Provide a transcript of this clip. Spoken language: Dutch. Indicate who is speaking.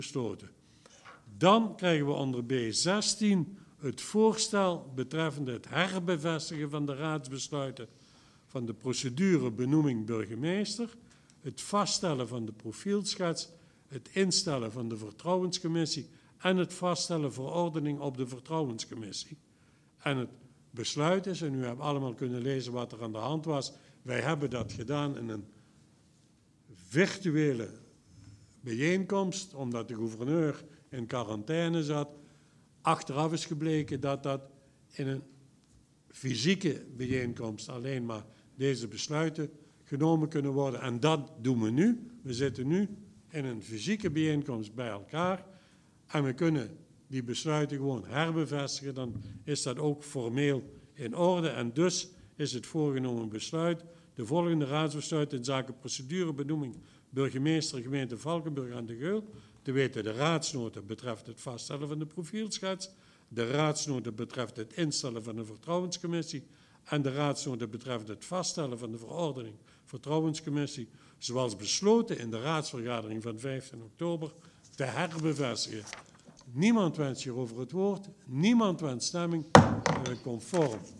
Speaker 1: besloten. Dan krijgen we onder B16 het voorstel betreffende het herbevestigen van de raadsbesluiten van de procedure benoeming burgemeester, het vaststellen van de profielschets, het instellen van de vertrouwenscommissie en het vaststellen verordening op de vertrouwenscommissie. En het besluit is, en u hebt allemaal kunnen lezen wat er aan de hand was, wij hebben dat gedaan in een virtuele bijeenkomst, omdat de gouverneur in quarantaine zat. Achteraf is gebleken dat dat in een fysieke bijeenkomst alleen maar deze besluiten genomen kunnen worden. En dat doen we nu. We zitten nu in een fysieke bijeenkomst bij elkaar en we kunnen die besluiten gewoon herbevestigen. Dan is dat ook formeel in orde en dus is het voorgenomen besluit de volgende raadsbesluit in zaken procedurebenoeming burgemeester gemeente Valkenburg aan de Geul. Te weten de raadsnota betreft het vaststellen van de profielschets, de raadsnota betreft het instellen van de vertrouwenscommissie en de raadsnota betreft het vaststellen van de verordening vertrouwenscommissie, zoals besloten in de raadsvergadering van 15 oktober, te herbevestigen. Niemand wenst hierover het woord, niemand wenst stemming, conform